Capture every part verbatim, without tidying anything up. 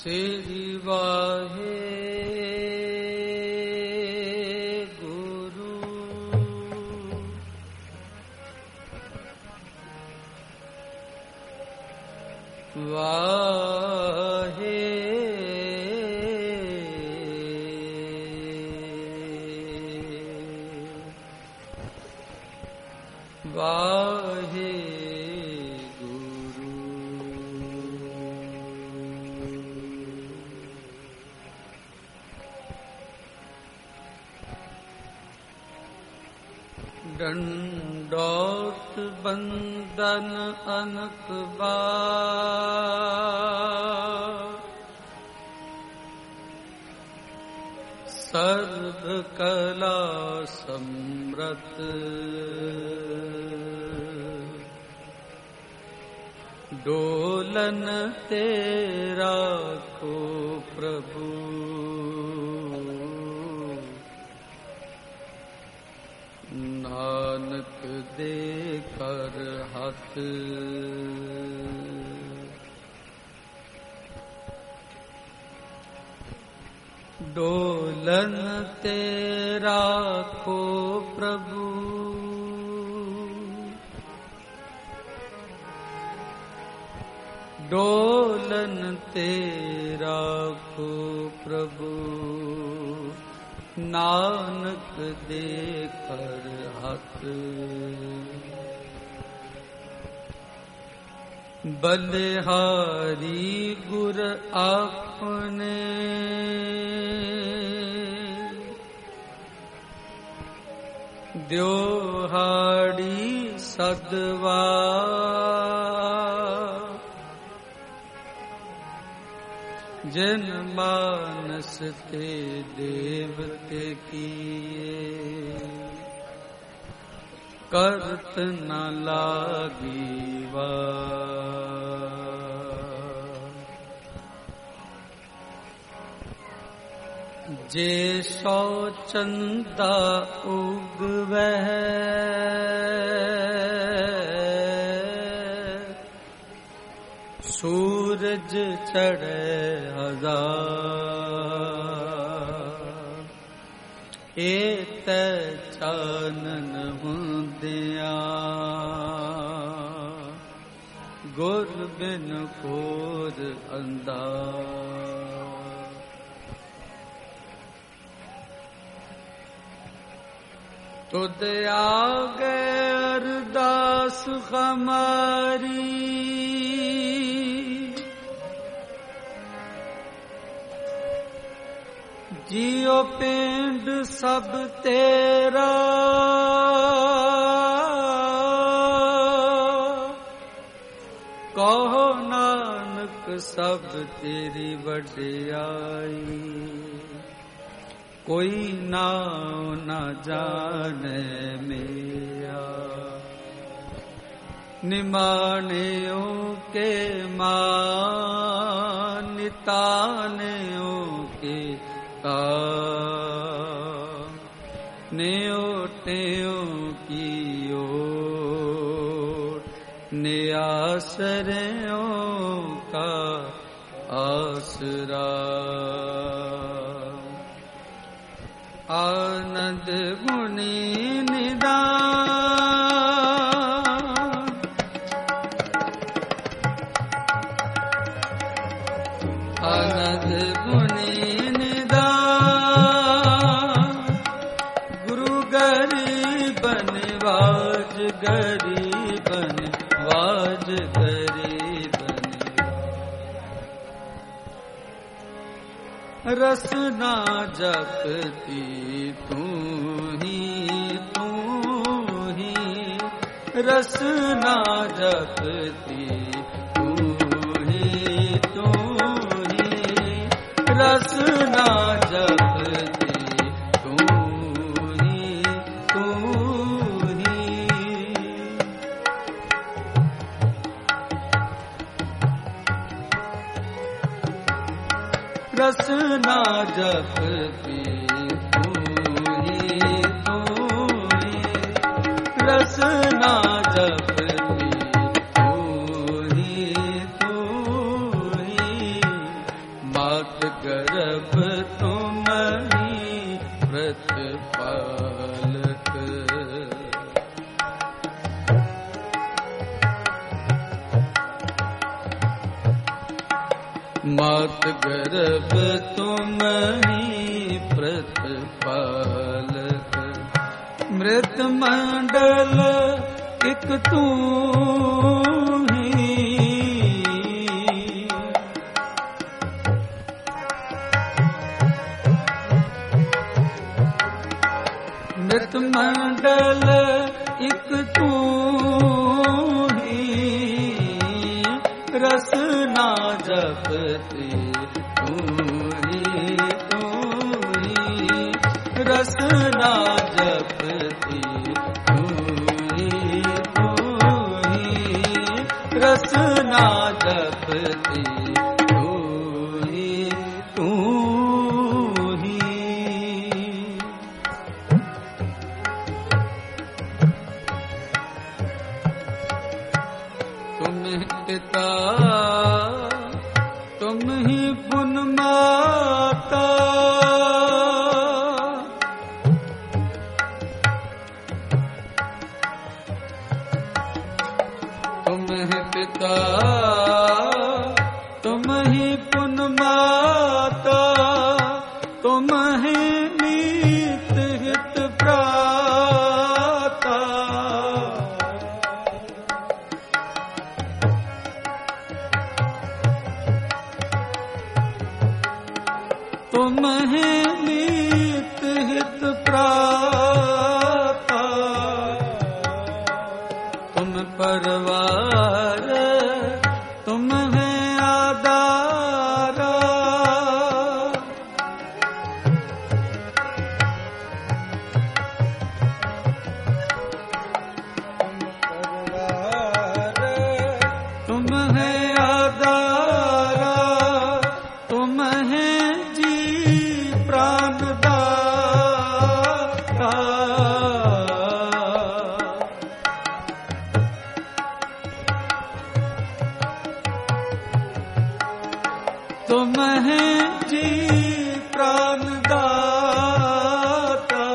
श्री वाहे गुरु वाहे वाहे दंडौत बंदन अनक बार सर्व कला समृत डोलन तेरा को प्रभु नानक दे कर हाथ डोलन तेरा को प्रभु डोलन तेरा को प्रभु नानक दे कर हाथ बलिहारी गुर आपने द्योहाड़ी सदवा जिन मानस ते देवते किए करत न लागी जे सौ चंदा उगवै सूरज चढ़े हजार एत चानन हुंदिया गुर बिन खोज अंधा तुद आगे अरदास हमारी जियो पिंड सब तेरा कहो नानक सब तेरी वड्याई कोई नाम न जाने मेरा निमानियों के मान नितानियों के न्योटियों की ओर नियासरों का आसरा आनंद गुणी निदान आनंद गुणी वाज गरीबन वाज गरीबन रसना जपती तू ही तू ही रसना जपती तू ही तू ही रसना जपती रसना जपती तू ही तू ही रसना जपती तू ही तू ही मात गर्भ तुम ही प्रतिपालक, मृत मंडल एक तू ही, मृत मंडल एक तू ही, रसना जपती तू ही तू ही, रसना जपती तू ही तू ही, रसना जपती तू ही तू ही। तुम पिता तुम ही पुन माता, तुम ही पिता तुम ही पुन माता, तुम ही नीत हित प्राता, तुम है नीत हित प्राता, तुम परवार तुम है आधारा, तुम है आधारा, तुम है प्राणदाता, तुम है जी प्राणदाता,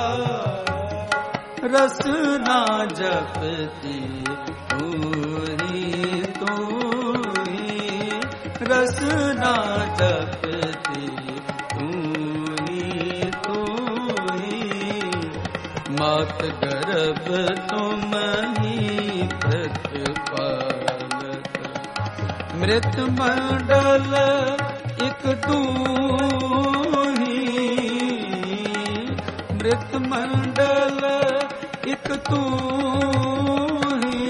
रसना जपती तू ही तू ही, रसना जपती तू ही तू ही, मात गर्भ तुम ही प्रतिपालक, मृत मंडल एक तू ही, मृत मंडल एक तू ही,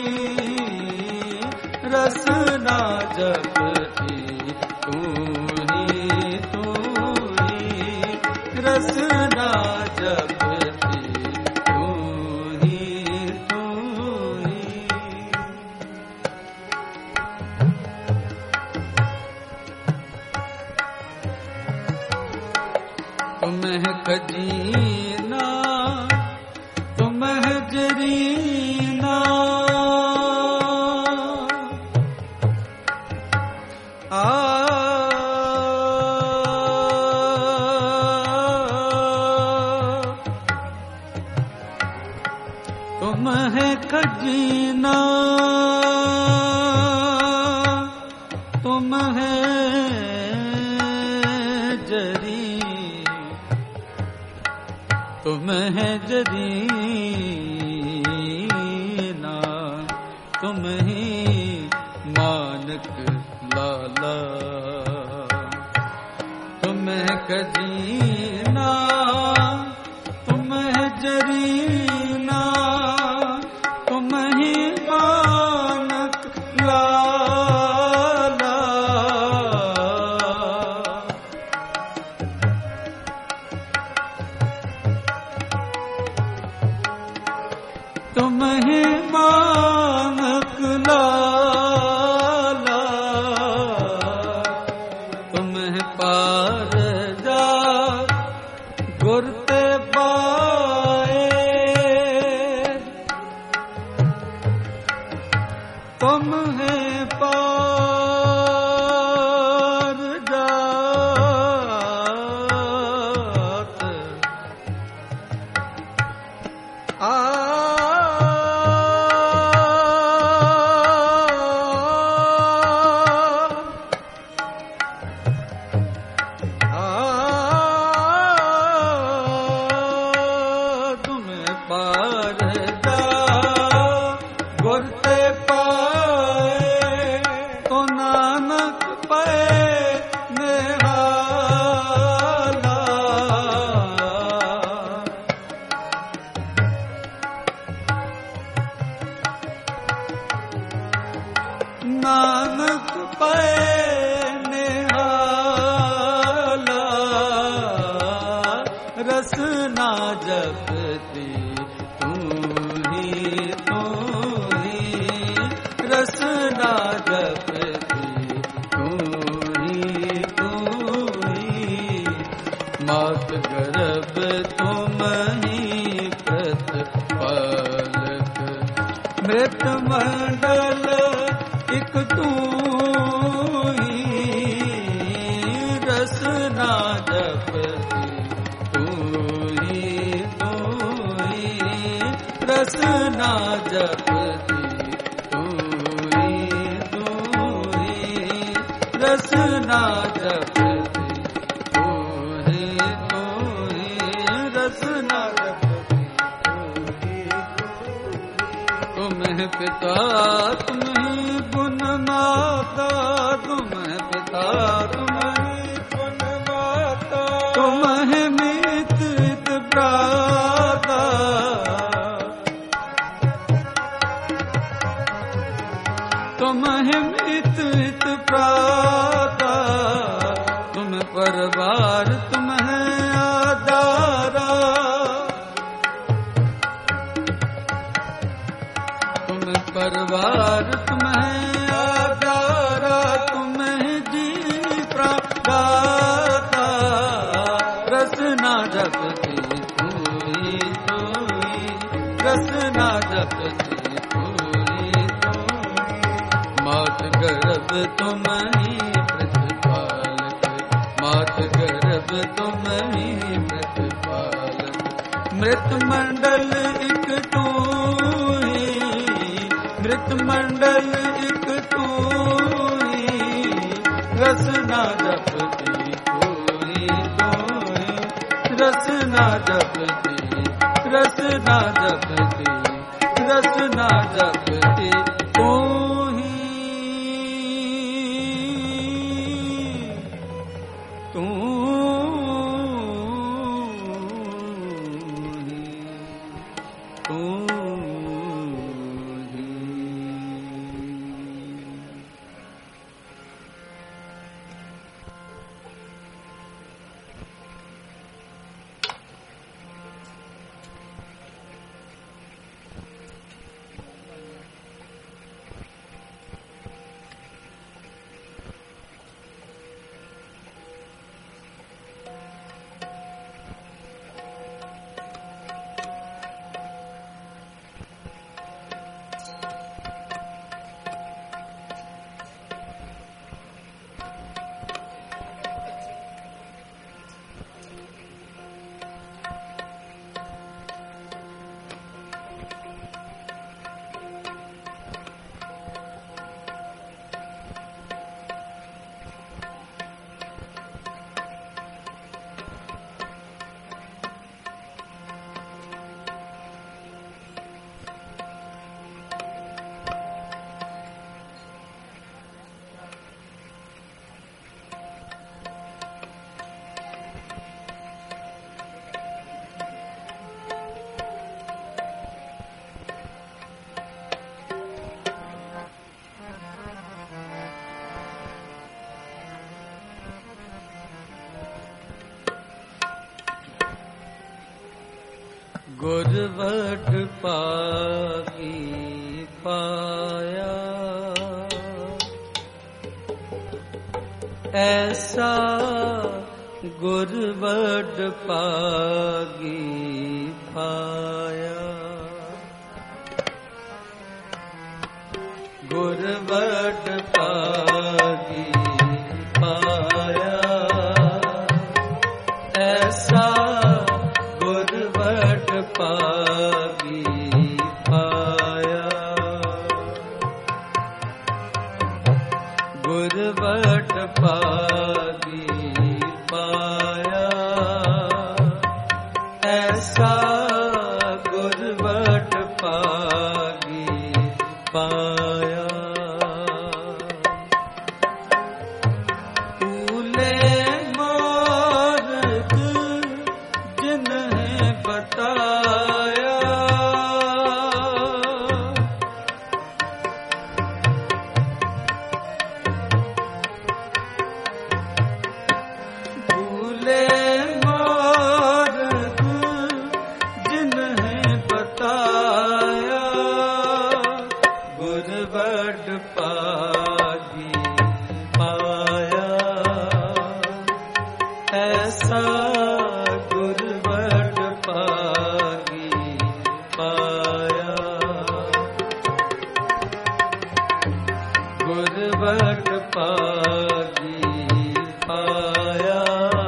रसना जपती तू ही तू ही, रसना जपती तू ही तू ही। तुम है खजीना तुम है जरीना, आ तुम है खजीना तुम है जरी, तुम है जरीना, तुम ही मानक लाला, तुम है खजीना तुम है जरीना, तुम ही मानक लाला, तुम ही मानक लाला, तुम है पार जा गुर ते पाए, तुम है पार जात, आ ते पाए, तो नानक पाए निहाला। नानक पाए निहाला, रसना जपती तू ही तू ही, रसना जपती तू ही तू ही। मात गर्भ तुम ही प्रतिपालक, मृत मंडल एक तू ही, रसना जपती तू ही तू ही, रसना जपती तू ही तू ही, रसना जपती तू ही तू ही, रसना जपती तू ही तू ही। तुम है पिता तुम ही गुण माता, तुम है पिता तुम ही गुण माता, तुम है मित हित भ्राता। तुम है मित हित भ्राता, तुम परिवार तुम है आधारा। तुम परिवार तुम है आधारा, तुम जी प्रादाता। रसना जपती तू ही तू ही, रसना जपती तू ही तू ही। मात गर्भ तुम ही प्रतिपालक, मात गर्भ तुम ही प्रतिपालक, मृत मंडल एक तू ही, मृत मंडल एक तू ही। रसना जपती तू ही तू ही, रसना जपती, रसना जपती, रसना जपती तू ही तू ही तू ही। गुरवट पागी पाया, ऐसा गुरवट पागी पाया। गुरवट पागी पाया, ऐसा गुरवट पागी पाया। गुरवट पागी पाया, ऐसा गुरवट पागी पाया। पाया। भूले मार्ग जिन्हें बताया, भूले मार्ग जिन्हें बताया, गुर बड़ पागी पाया। ऐसा गुर बड़ पागी पाया, गुर बड़ पागी पाया।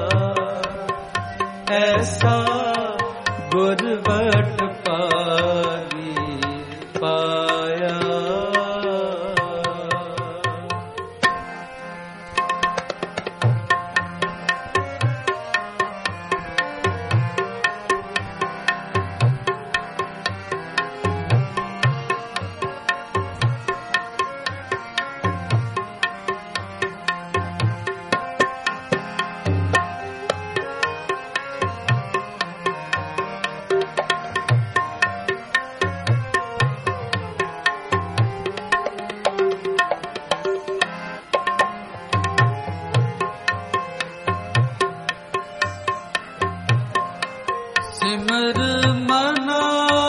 ऐसा गुर बड़ पागी पाया। सिमर मना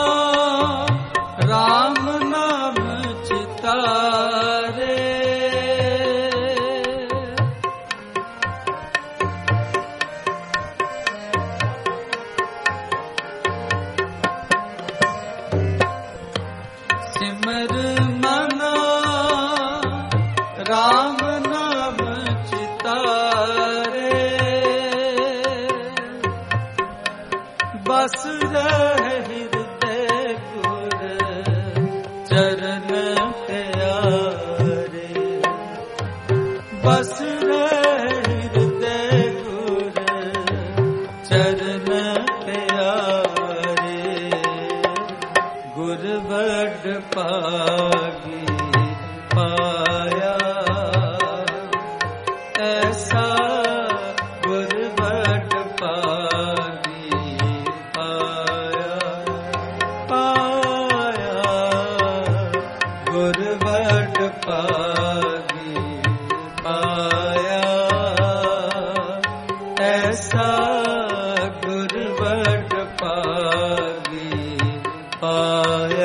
राम नाम चितारे, सिमर मना राम नाम चितारे। बस रहे हृदय गुर चरण प्यारे, बस रहे हृदय गुर चरण प्यारे। गुर बड़ पागी पाया। ऐसा गुर बड़ पागी पाया पाया। गुर बड़ पागी पाया। ऐसा गुर बड़ पागी पाया।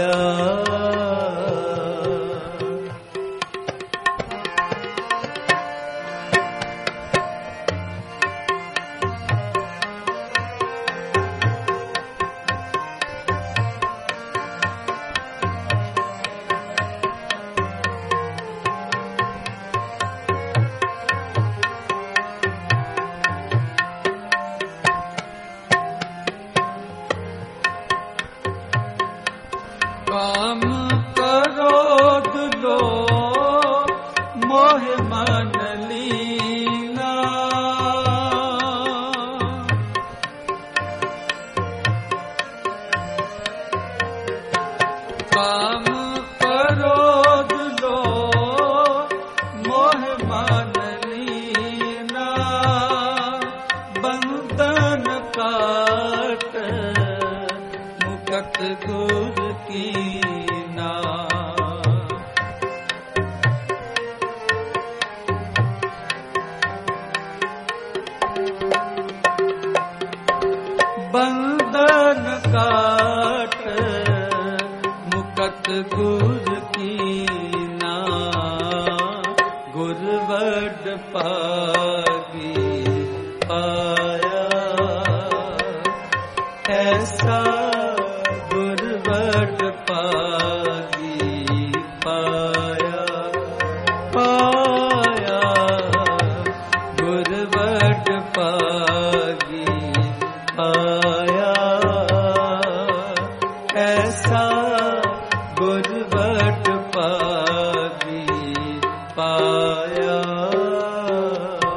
काम क्रोध लोभ मोह मन लीना, काम क्रोध लोभ मोह मन लीना। बंधन काट मुकत गुर कीना, बंधन काट मुकत गुर कीना। गुर बड़ पागी पाया। ऐसा गुर बड़ पागी पाया पाया। गुर बड़ पागी पाया। ऐसा गुर बड़ पागी पाया।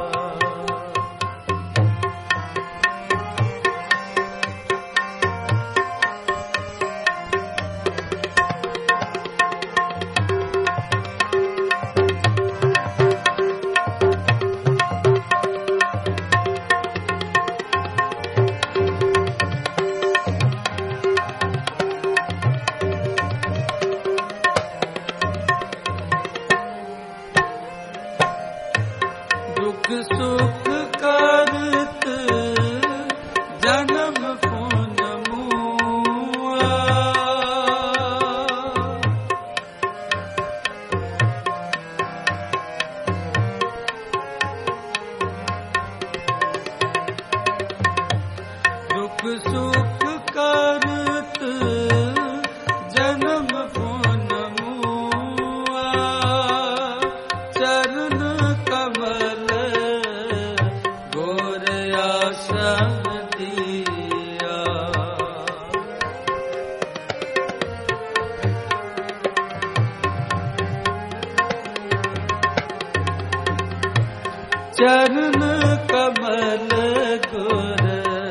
चरण कमल गुर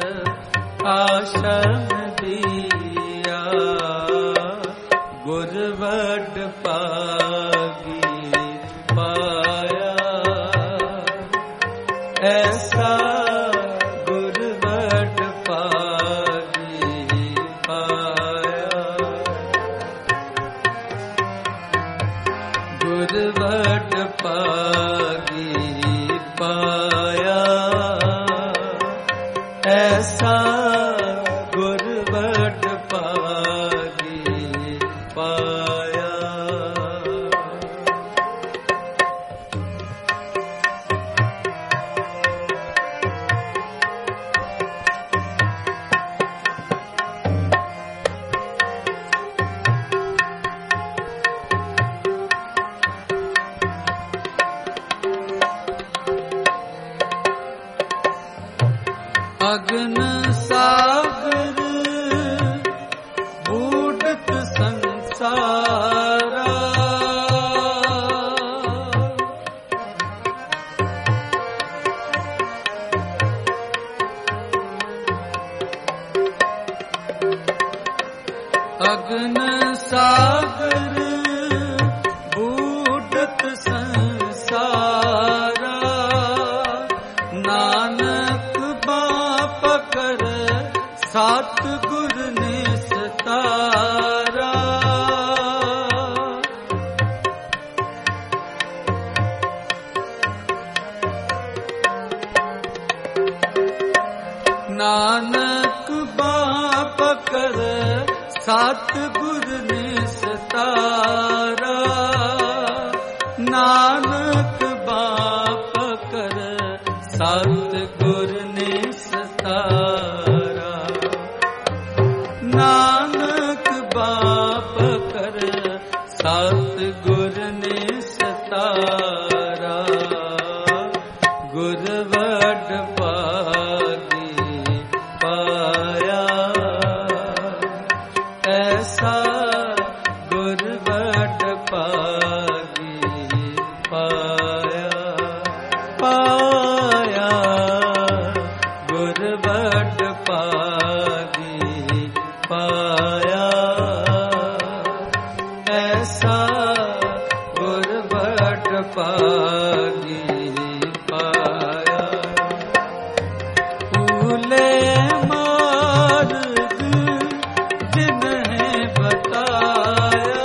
आश्रम दिया, गुर वड पागी पाया, ऐसा गुर वड पागी पाया, गुर वड पागी पाया, ऐसा गुर वड पागी पाया। अगन सागर बूढ़त संसारा, अगन सागर बूढ़त संसारा, नानक पकर सात गुर ने सतारा, नानक बाप कर सात गुर ने सतारा, नानक बाप कर सात गुर ने सतारा, नानक बाप कर सात गुर ने सतारा, गुर वड पागी पाया, ऐसा गुर वड पागी पाया, पाया गुर वड पागी पाया, ऐसा गुर वड पागी पाया। फूले मार्ग जिन्हें बताया,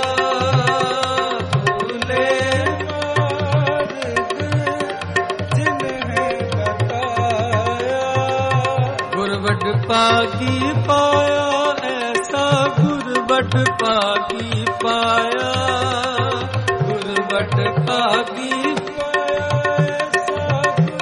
फूले मार्ग जिन्हें बताया, गुर वड पागी पाया, ऐसा गुर वड पागी पाया, गुर वड पागी पाया, ऐसा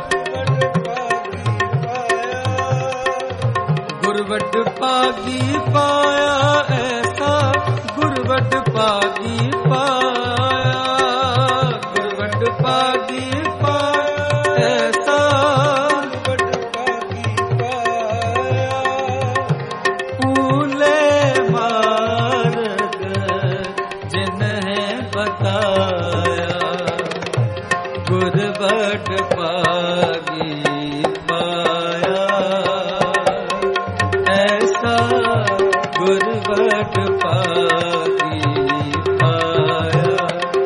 गुर वड पागी पाया, गुर वड पागी पाया, गुर वड पागी पाया, ऐसा गुर वड पागी पाया, फूले मार्ग जिन्हें बताया, गुर वड पागी पाया, ऐसा गुर वड पागी पाया,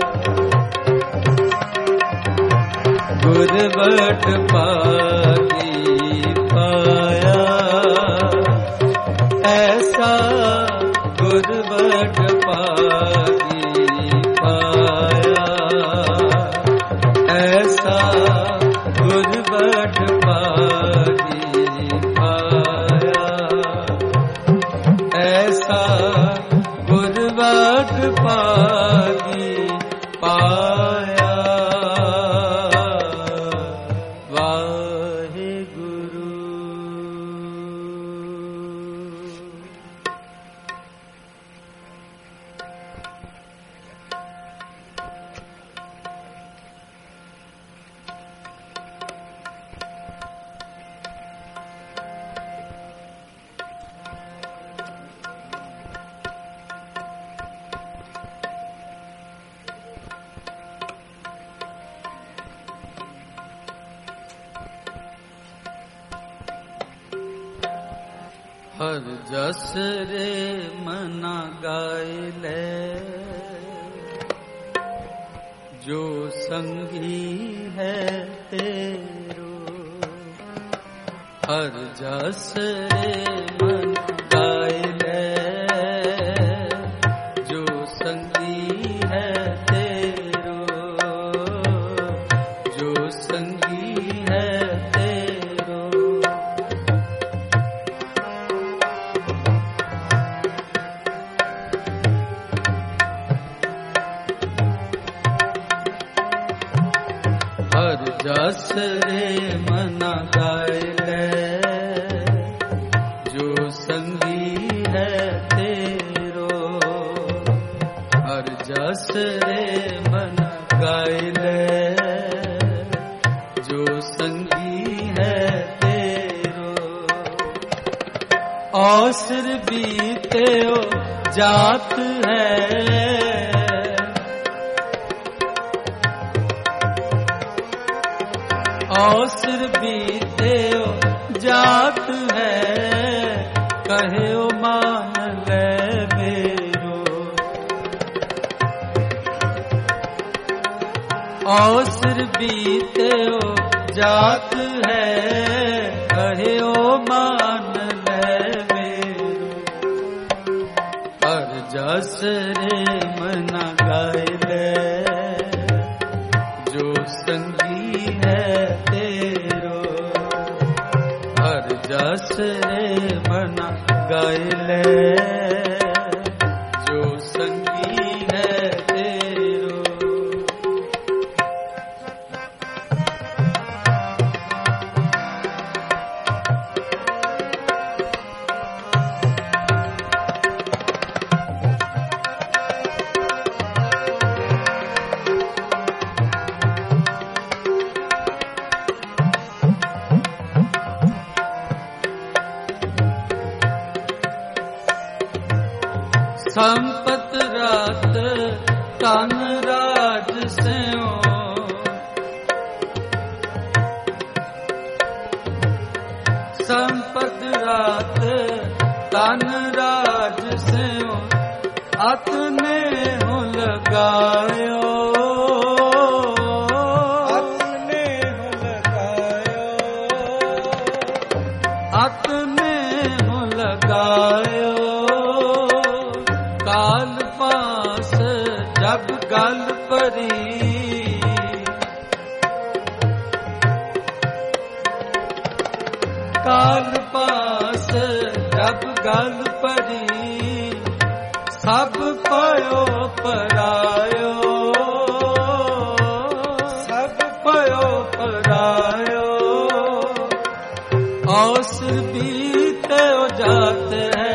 गुर वड पागी पाया, ऐसा गुर वड पागी पाया, ऐसा गुर वड पागी पाया, ऐसा गुर वड पागी पाया। वाह हर जस रे मना गाय ले, जो संगी है तेरो। हर जस रे मन गाय ले, जो संगी है तेरो, जो संगी है तेरो। हर जस रे मना गाय ले, जो संगी है तेरो। हर जस रे मना गाय ले, जो संगी है तेरो। औसर बीते ओ जात है, औसर बीते ओ जात है, कहे ओ मान ले मेरो। औसर बीते ओ जात है, कहे ओ मान ले मेरो। हर जस रे मना गाय ले, जो संगी है तेरो। हर जस रे मना गाय ले, जो संगी है तेरो। संपत रात तन राज स्यों, संपत रात तन राज स्यों, अपने हो लगायो, अपने हो लगायो, अपने हो लगायो। काल पास जब गल परी, काल पास जब गल परी, सब पयो परायो, सब पयो परायो। औसर बीते ओ जात है,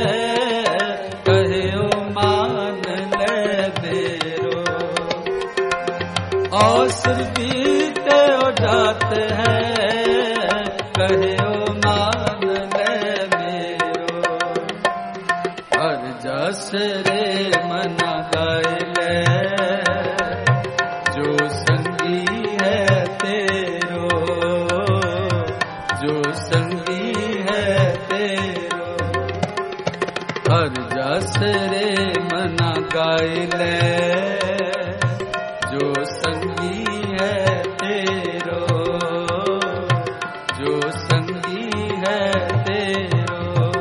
औसर बीते ओ जात है, कहे ओ मान ले मेरो। हर जस रे मना गाय ले, जो संगी है तेरो, जो संगी है तेरो। हर जस रे मना गाय ले, जो संगी है तेरो, जो संगी है तेरो।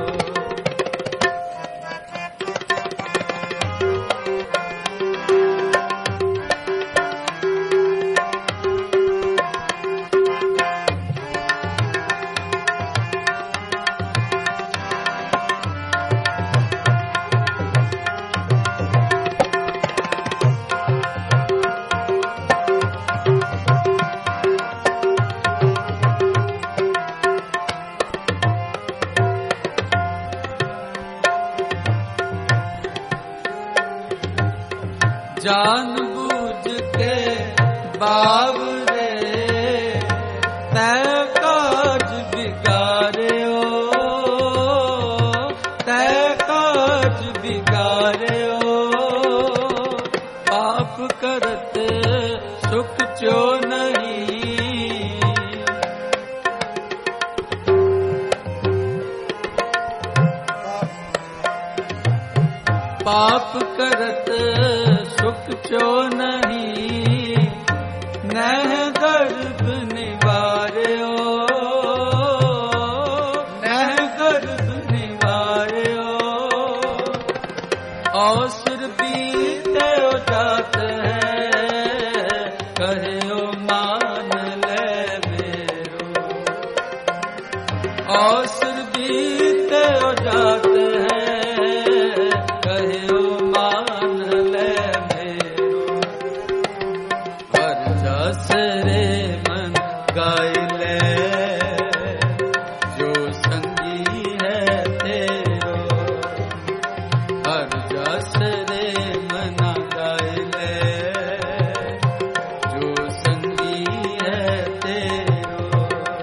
जान बूझ के बावरे, तै काज बिगारे ओ, तै काज बिगारे ओ। पाप करते सुख चो नहीं, आप करत सुख चो नहीं, नह गर्भ निवार्यो, नह गर्भ निवार्यो। असुर बीते जात है, कहो मान ले मेरो। असुर बीते जात है, कहो मान ले मेरो। हर जस रे मन गाय ले, जो संगी है तेरो। हर जस रे मन गाय ले, जो संगी है तेरो।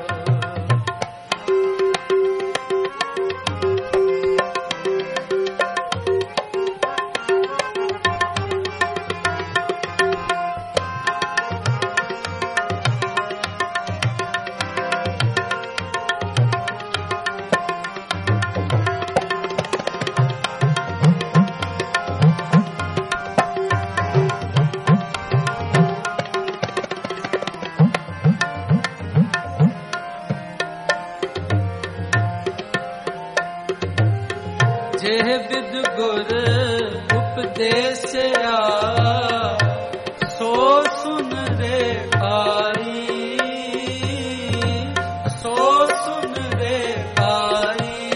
जेह विद गुर उपदेशया, सो सुन रे भाई, सो सुन रे भाई।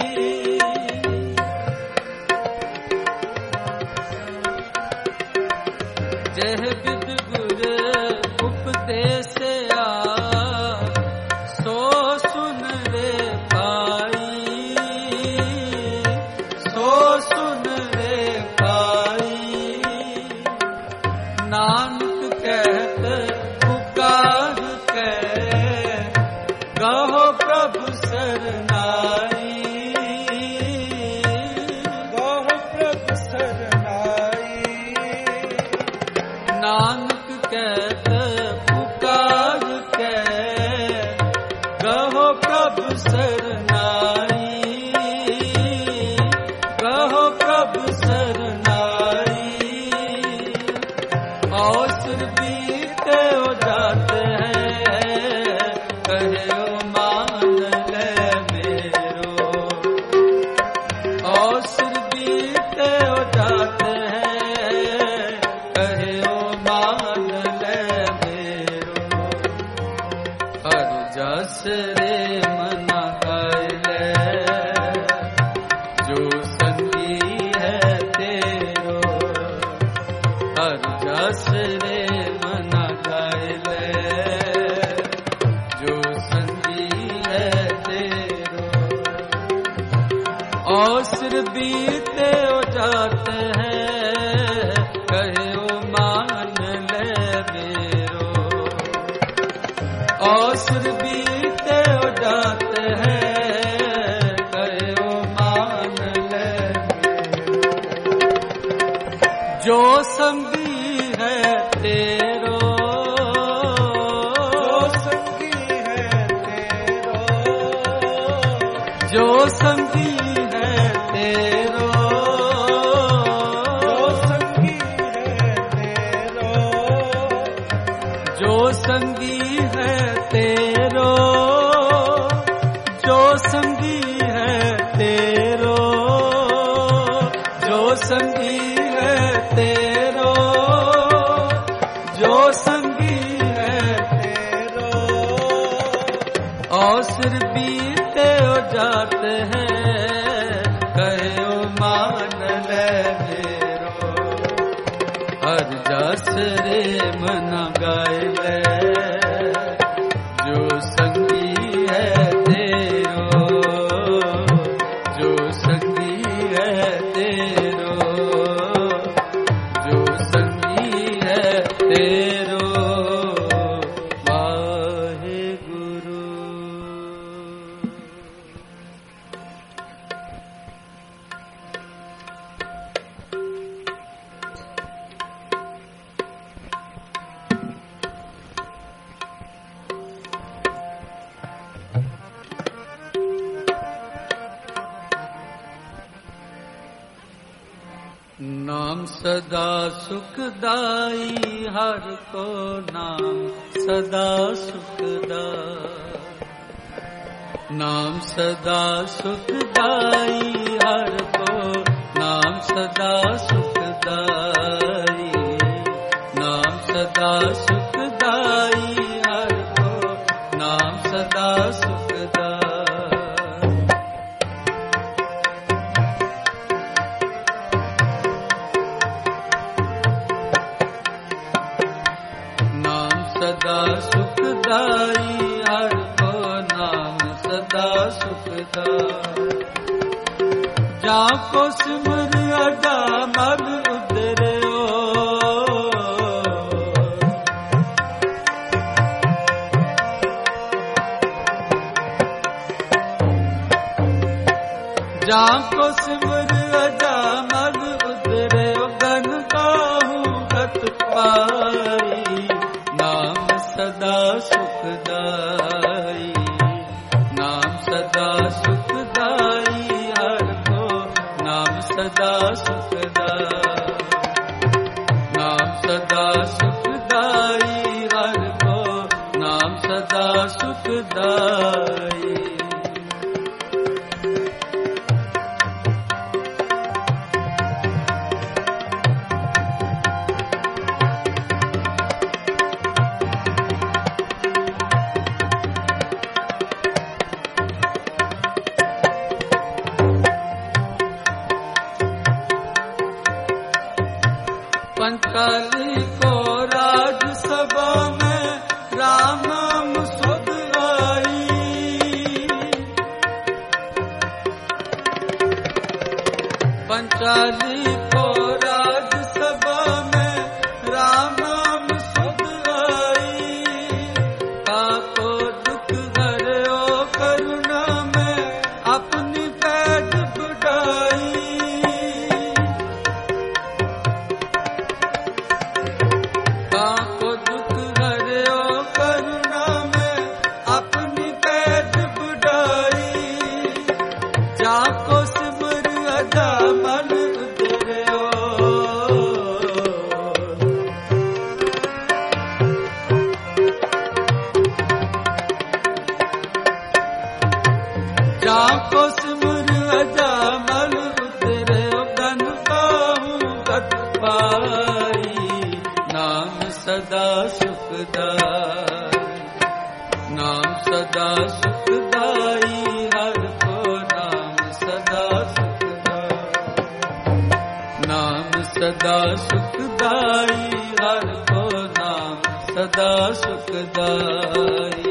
जेह विद गुर उपदेशया, सो सुन रे भाई, सो सुन रे भाई। नानक कहत पुकार के, कहो प्रभु सरनाई, कहो प्रभु सरनाई। नानक कहत पुकार के, कहो प्रभु सरनाई, कहो प्रभु सरनाई। असुर बीते जात है, कहो मान ले मेरो। असुर बीते जात है, कहो मान ले मेरो। हर जस रे मन गाय ले, जो संगी है तेरो। हर जस रे मन गाय ले, जो संगी है तेरो। असुर बीते जात है, कहो मान ले मेरो। असुर बीते जात है, कहो मान ले मेरो। जो संगी है तेरो, जो संगी है तेरो। जो संगी है तेरो, जो संगी है तेरो। जो संगी है तेरो, जो संगी है तेरो। जो संगी है तेरो, जो संगी है तेरो। असुर बीते जात है, कहो मान ले मेरो। हर जस रे मन गाय ले, जो संगी है तेरो। जो संगी है तेरो, जो संगी है तेरो। वाहे गुरु। सदा सुखदाई हर को नाम सदा सुखदाई। नाम सदा सुखदाई हर को नाम सदा सुखदाई। नाम सदा सुखदाई हर को नाम सदा सुखदाई। नाम सदा सुखदाई हर को नाम सदा सुखदाई। जाको सिमर अदा मद उतरियो। जाको सिमर अदा मद उतरियो गन काहू गत पाई। नाम सदा सुखदाई। नाम सदा सुखदाई हर को नाम सदा सुखदाई। नाम सदा सुखदाई हर को नाम सदा सुखदाई। पंचाली को राज सभा में राम नाम सुध आई। पंचाली को राज सभा में राम नाम सुध आई। काको दुख हरो करुणा में अपनी पैज बुढ़ाई। काको दुख हरो करुणा में अपनी पैज बुढ़ाई। जाको सिमर अदा मन उतरियो। जाको सिमर अदा मन उतरियो गन काहू गत पाई। नाम सदा सुखदाई। नाम सदा सुखदाई हर को नाम सदा सुखदाई। नाम सदा सुखदाई हर को नाम सदा सुखदाई।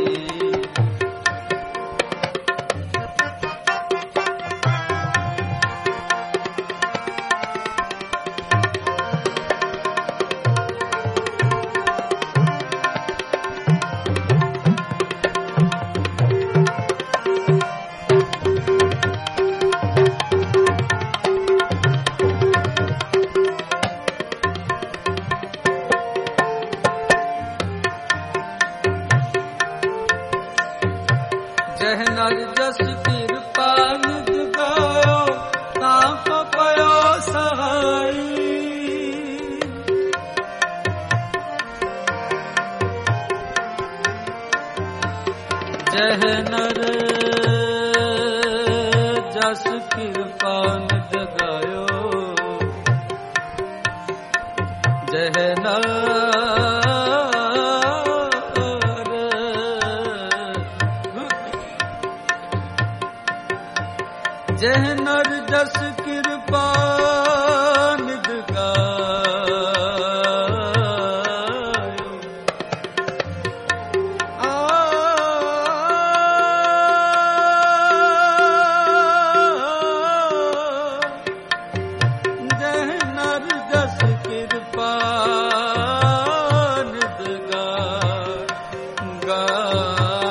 जह नर जस कृपा निध गायो ताको पयो सहाई। जह नर जस कृपा निध गायो। जह नर जह नर जस कृपा निध गायो। आ जह नर जस कृपा निध गायो।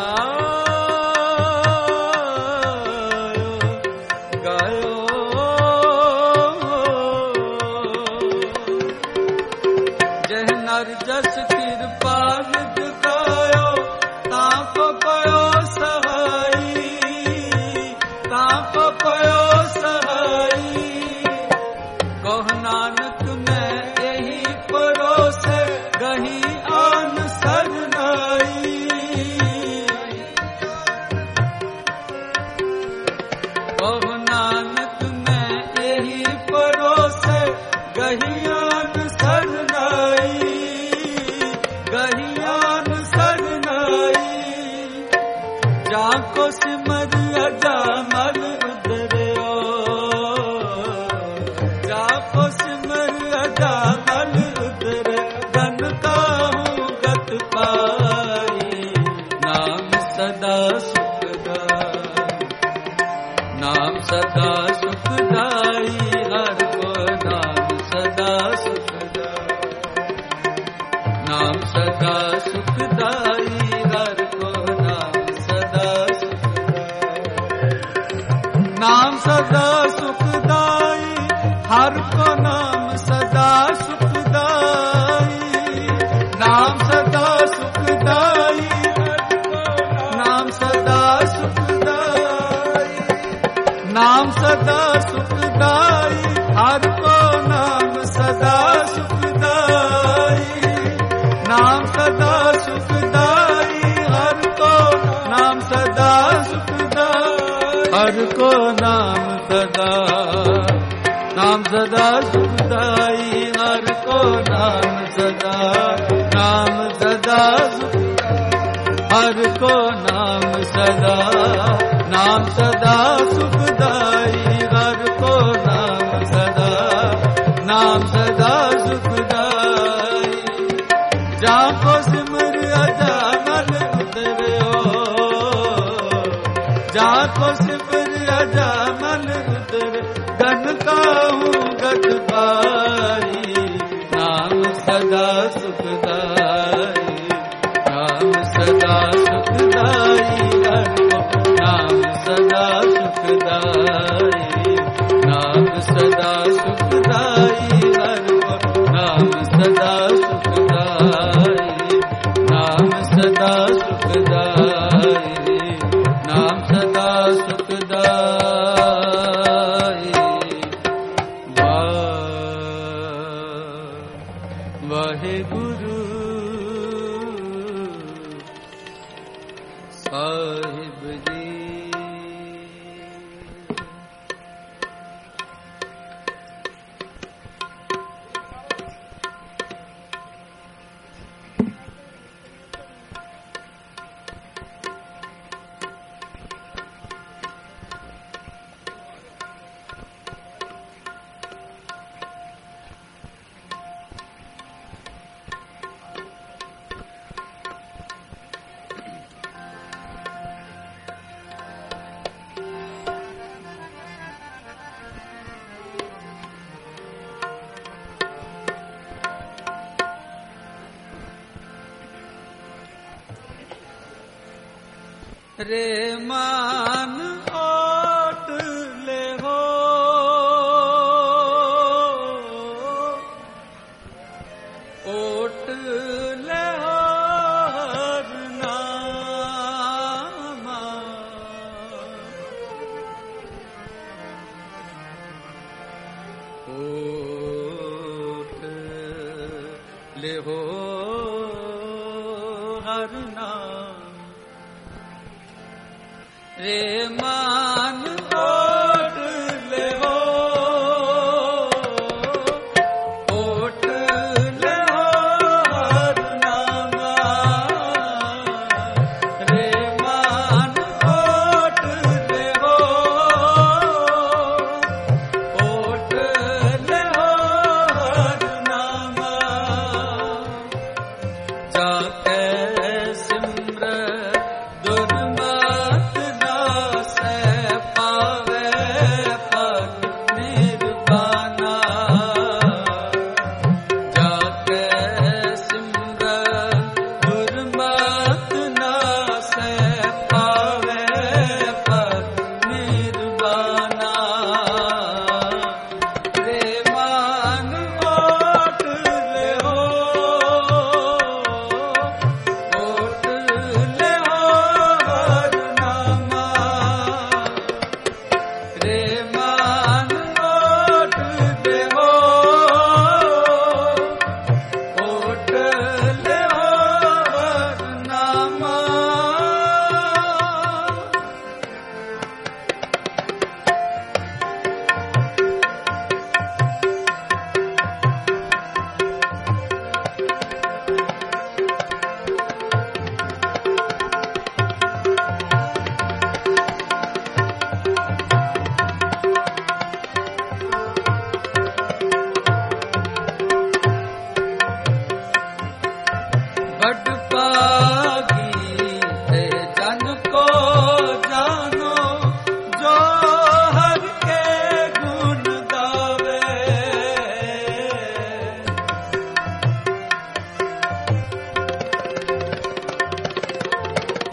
हर जस कृपा निध गायो ताको पयो सहाई। ताको पयो सहाई। कहो नानक मैं नाम सदा सुखदाई हर को नाम सदा सुखदाई नाम सदा सुखदाई हर को नाम सदा सुखदाई नाम सदा सुखदाई नाम सदा सुखदाई नाम सदा सुखदाई हर को नाम सदा सुखदाई नाम सदा सुखदाई हर को नाम सदा सुखदाई हर को नाम सदा नाम सदा सुखदाई हर को नाम सदा नाम सदा हर को नाम सदा नाम सदा सुखदाई हर को नाम सदा नाम सदा सुखदाई जाको सिमर अजामल उतरो जाको सिमर अजामल उतर गन काहू गत पाई नाम सदा सुखदाई नाम सदा सुखदाई हर को नाम सदा सुखदाई नाम सदा सुखदाई हर को नाम सदा सुखदाई नाम सदा सुखदाई नाम सदा सुखदाई वाहे गुरु साहिब जी रे मान ओट ले हो ओट ले हो हर नामा ओट ले हो हर नाम रे मान ओट ले हो ओट ले हो हर नामा रे मान ओट ले हो ओट ले हो हर नामा जाके सिमर दुर्मत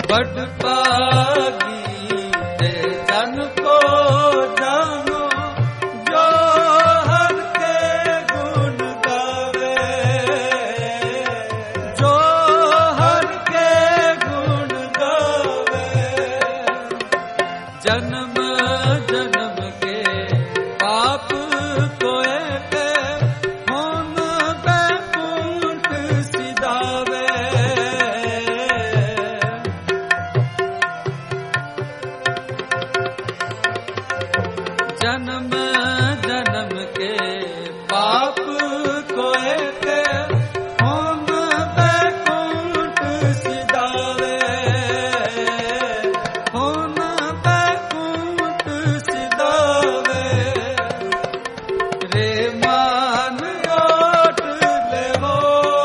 बड़ पागी ते जन को जानो जो हर के गुण गावे, जो हर के गुण गावे। जन्म जन्म के पाप कोए के होन बैकुंठ सिधावे। जन्म जन्म के पाप कोए के होम बैकुंठ सिधावे, होम बैकुंठ सिधावे। रे मान ओट ले हो,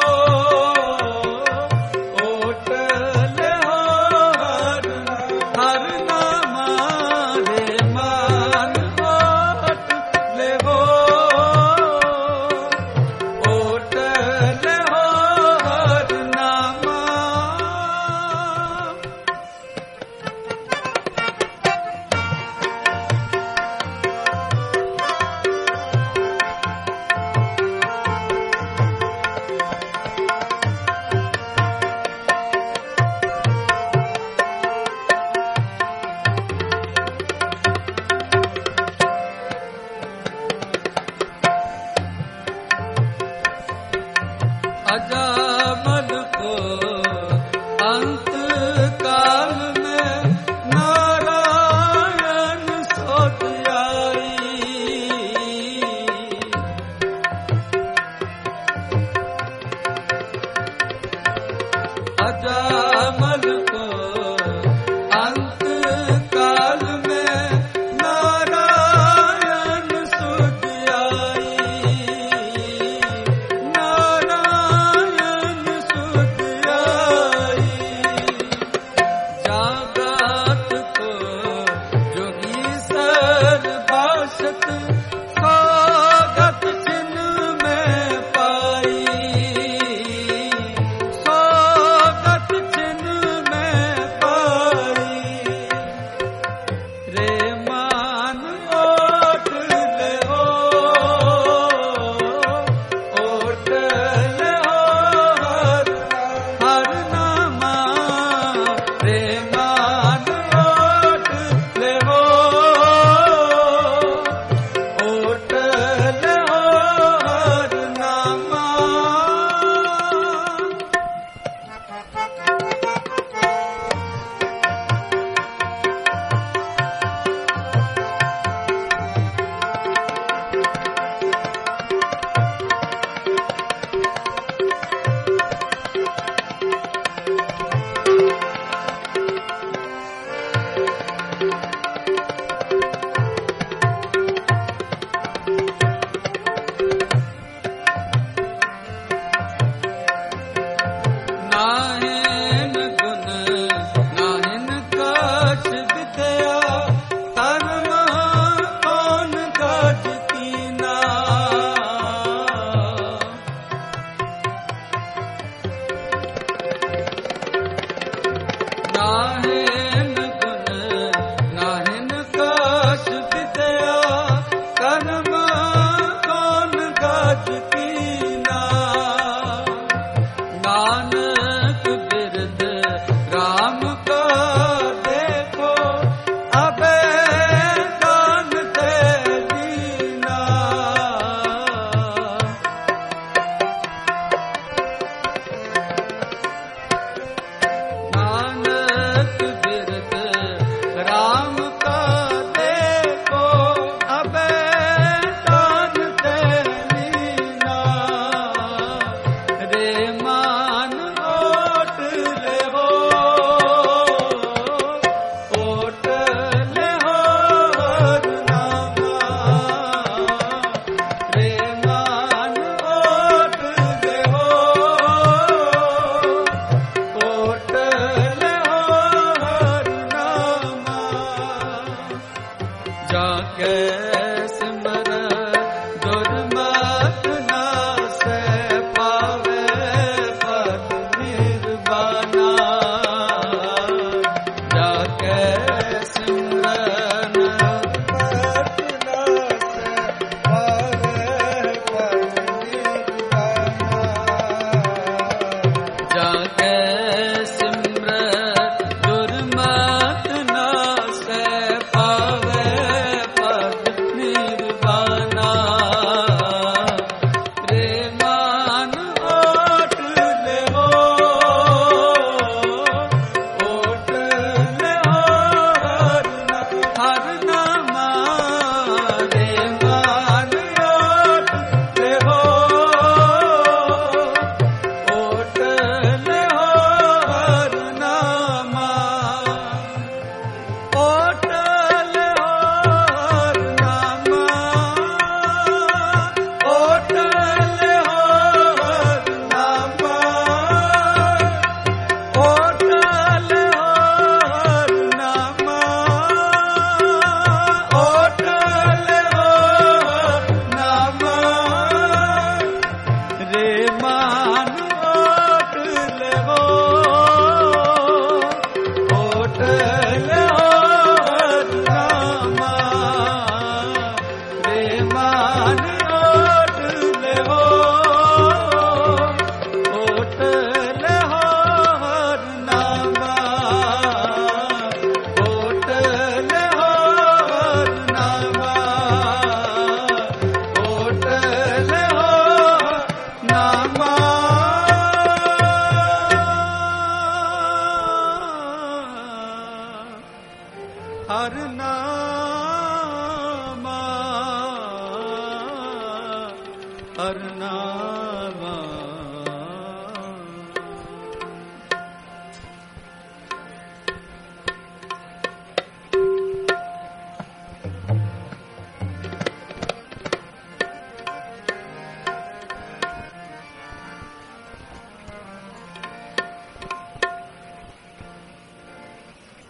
ओट ले हो हर हर नामा। रे मान ले हो, ओट ले हो हर नामा। अजामल को अंत काल में नारायण सोच आई। अजामल को अंत काल में नारायण सोच आई। नारायण सुध आई। जागत को जोगी सर भाषत स्वागत चिन्ह में पाई। स्वागत चिन्ह में पाई। रे मान ओट ले हो, ओट ले हो हर हर नामा। रे मान ओट ले हो, ओट ले हो हर नामा। नाहिन गुण नाहिन कछ विद्या, कर्म कौन काज कीना। नाहिन गुण नाहिन कछ विद्या, कर्म कौन काज कीना। नानक बिरद राम का देखो, अबे दान ते दीना। नानक बिरद राम का देखो, अबे दान ते दीना। रे मान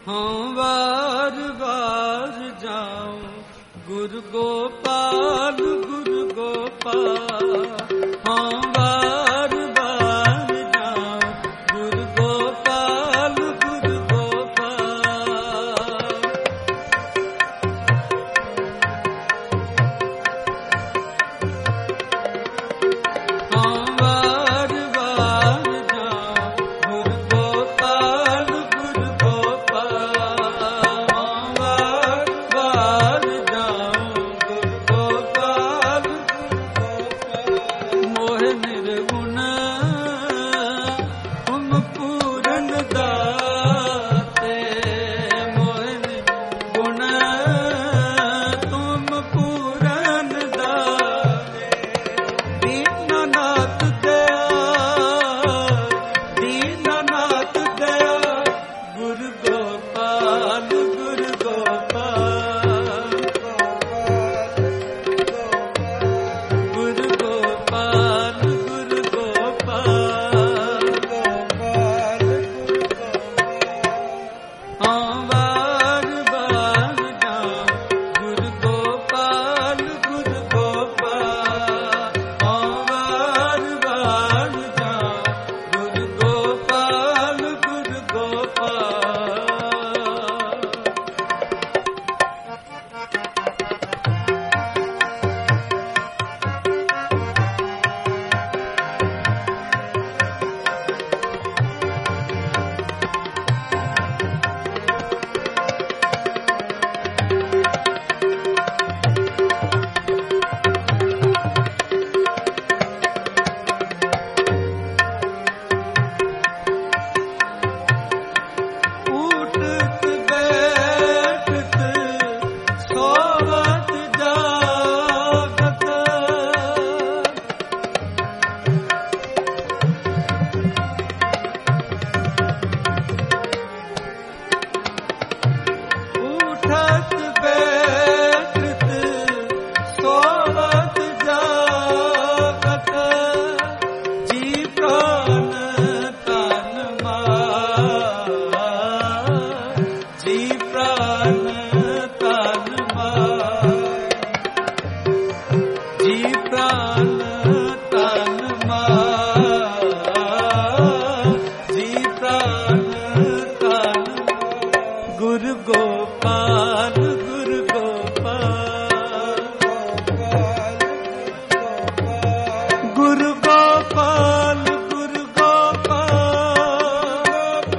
हाँ बार बार जाऊं गुरु गोपाल गुरु गोपाल, हाँ बार बार जाऊं गुरु गोपाल गुरु गोपाल। हाँ बार बार जाऊं गुरु गोपाल गुरु गोपाल, हाँ बार बार जाऊं गुरु गोपाल गुरु गोपाल। मोह निर्गुण तुम पूरन दाते, मोह निर्गुण तुम पूरन दाते। दीननाथ दया दीननाथ दया गुरु गोपाल गुरु गोपाल, गुरु गोपाल गुरु गोपाल। हाँ बार बार जाऊं गुरु गोपाल गुरु गोपाल, हाँ बार बार जाऊं गुरु गोपाल गुरु गोपाल। उठत बैठत सोवत जागत, उठत बैठत सोवत जागत। जी प्राण तन मान, जी प्राण तन मान, जी प्राण तन मान, जी प्राण तन। गुरु गोपाल गुरु गोपाल, गुरु गोपाल गुरु गोपाल।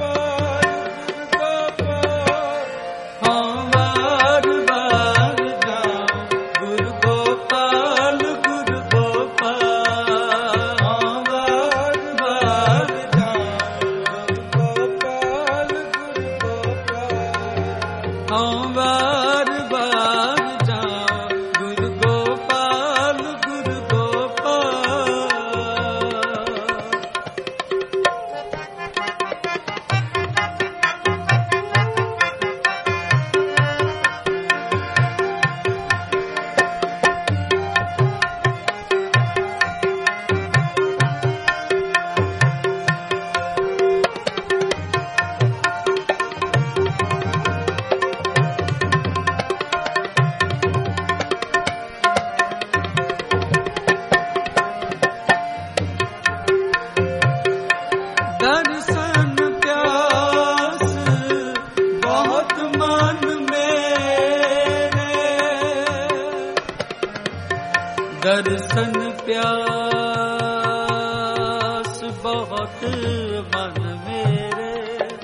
हाँ बार बार जाऊं गुरु गोपाल गुरु गोपाल, हाँ बार बार जाऊं गुरु गोपाल गुरु गोपाल। हाँ बार बार जाऊं गुरु गोपाल गुरु गोपाल। दर्शन प्यास बहुत मन मेरे, दर्शन प्यास बहुत मन मेरे,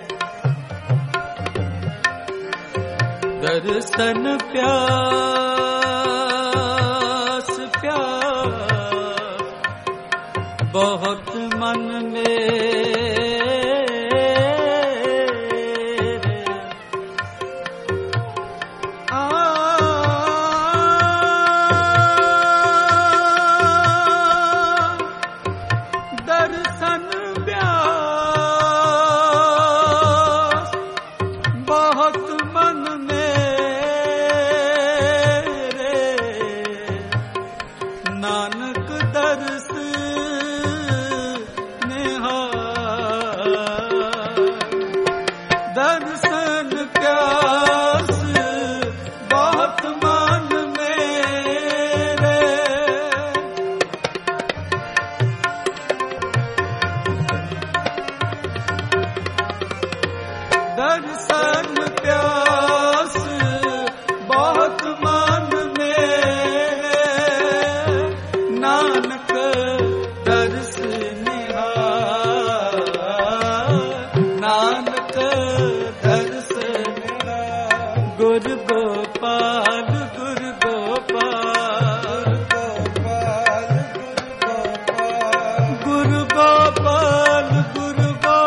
दर्शन प्यास प्यास बहुत मन मेरे। आ दर्शन प्यास बहुत मन मेरे, दर्शन प्यास बहुत मन में, नानक दर्श निहार, नानक दर्श निहार। गुरु गोपाल गुरु गोपाल गुरु गोपाल गुरु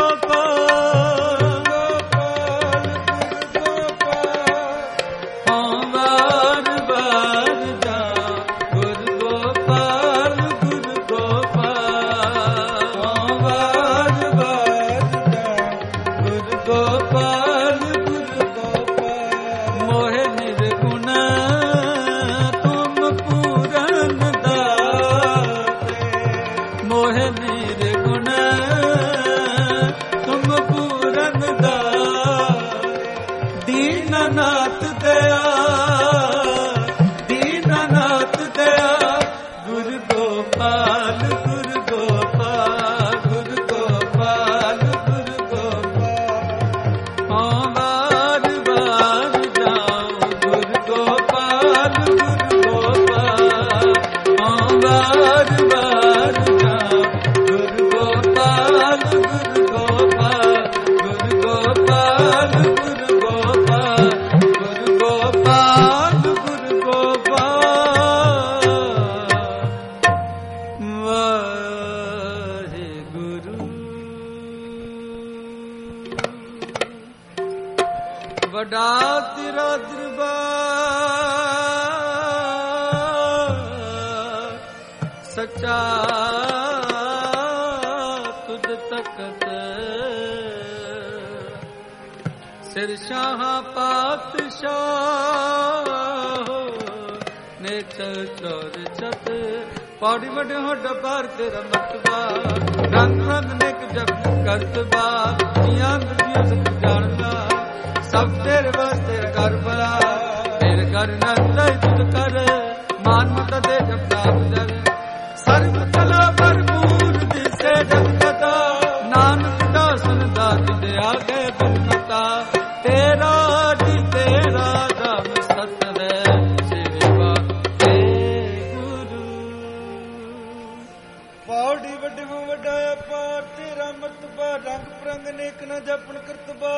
दीननाथ दया, दीननाथ दया। गुरु गोपाल गुरु गोपाल गुरु गोपाल गुरु गोपाल। हाँ बार बार जाओ गुरु गोपाल गुरु गोपाल। हाँ बार बार जाओ गुरु गोपाल गुरु गोपाल गुरु गोपाल गुरु गोपाल गुरु गोपाल गुरु गोपाल। वाहे गुरु वडा तेरा दरबार, सच्चा तुझ तकत सिर शाह पातशाह, नेचर चौर छत पौड़ी वड्डे हो डबार तेरा मतबा। रंग रंग नेक जप करतबा, जियां दुनिया सब जानदा, सब तेरे वास्ते कर भला। तेरे घर नंद तुझ कर मान मत दे जब नाम जग, सर्व कला भरपूर दिसे जग कथा। नानक दासन दात दे आगे बनता, तेरा जी तेरा दाम सत है सेवा ते गुरु। पौड़ी वड्डे में वड्डाया पार तेरा मतबा, रंग परंग नेक न जपन करतबा।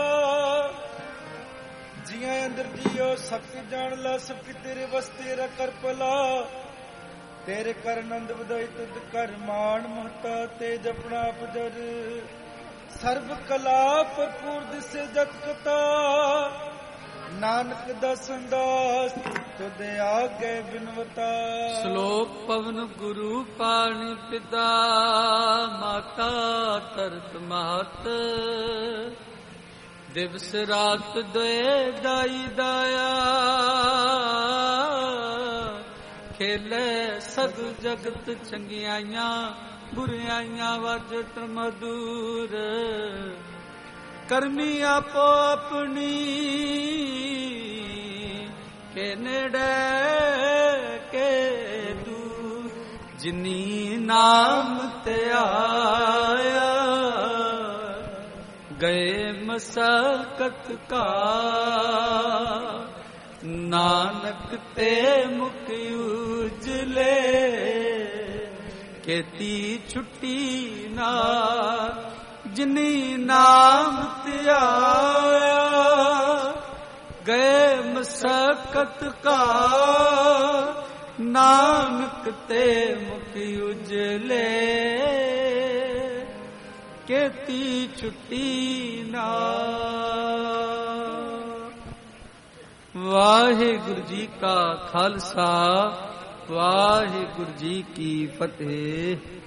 जिया अंदर जियो सबकी जान ला, सबकी तेरे बस तेरा कर भला। तेरे कर नंद ਵਧਾਈ ਤੁਧ ਕਰ ਮਾਨ ਮਹਤਾ, ਤੇ ਜਪਣਾ ਪਜਰ ਸਰਬ ਕਲਾ ਭਰਪੂਰ ਦਿਸੇ ਜਤ ਕਤਾ। ਨਾਨਕ ਦਾ ਸੰਦਾਸ ਤੁਧ ਆਗੇ ਬਿਨਵਤਾ। ਸ਼ਲੋਕ ਪਵਨ ਗੁਰੂ ਪਾਣੀ ਪਿਤਾ, ਮਾਤਾ ਤਰਤ ਮਹਤ। ਦਿਵਸ ਰਾਤ ਦੁਏ ਦਾਈ ਦਾਇਆ, ਖੇਲੇ ਸਦ ਜਗਤ ਚੰਗਿਆਈਆਂ ਬੁਰਿਆਈਆਂ ਵਜਤ ਮਧੁਰ। ਕਰਮੀ ਆਪੋ ਆਪਣੀ ਕੇ ਨੇੜੇ ਕੇ ਦੂਰ, ਜਿਨੀ ਨਾਮ ਤੇ ਆਇਆ ਗਏ ਮਸਕਤ ਕਾ। ਨਾਨਕ ਤੇ ਮੁਖ ਉਜਲੇ, ਕੀਤੀ ਛੁੱਟੀ ਨਾ ਜਿਨੀ ਨਾਮ ਧਿਆਇਆ। ਗਏ ਮਸਕਤ ਕਾ, ਨਾਨਕ ਤੇ ਮੁਖ ਉਜਲੇ, ਕੀਤੀ ਛੁੱਟੀ ਨਾ। ਵਾਹਿਗੁਰੂ ਜੀ ਕਾ ਖਾਲਸਾ, ਵਾਹਿਗੁਰੂ ਜੀ ਕੀ ਫਤਿਹ।